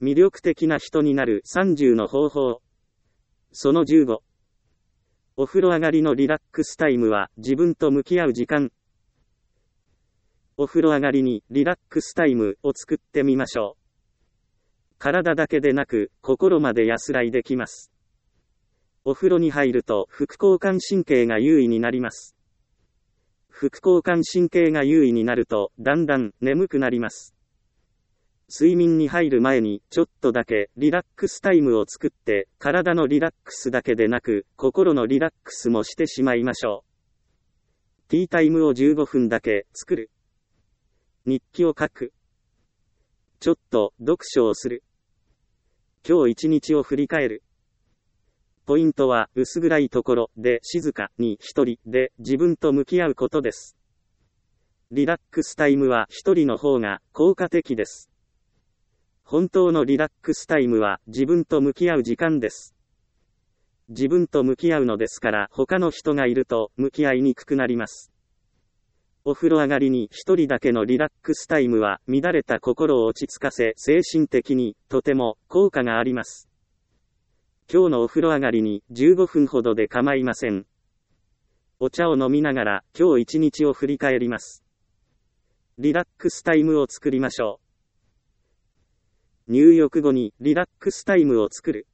魅力的な人になる30の方法。その15。お風呂上がりのリラックスタイムは自分と向き合う時間。お風呂上がりにリラックスタイムを作ってみましょう。体だけでなく心まで安らいできます。お風呂に入ると副交感神経が優位になります。副交感神経が優位になるとだんだん眠くなります。睡眠に入る前にちょっとだけリラックスタイムを作って体のリラックスだけでなく心のリラックスもしてしまいましょう。ティータイムを15分だけ作る。日記を書く。ちょっと読書をする。今日一日を振り返る。ポイントは薄暗いところで静かに一人で自分と向き合うことです。リラックスタイムは一人の方が効果的です。本当のリラックスタイムは自分と向き合う時間です。自分と向き合うのですから他の人がいると向き合いにくくなります。お風呂上がりに一人だけのリラックスタイムは乱れた心を落ち着かせ精神的にとても効果があります。今日のお風呂上がりに15分ほどで構いません。お茶を飲みながら今日一日を振り返ります。リラックスタイムを作りましょう。入浴後にリラックスタイムを作る。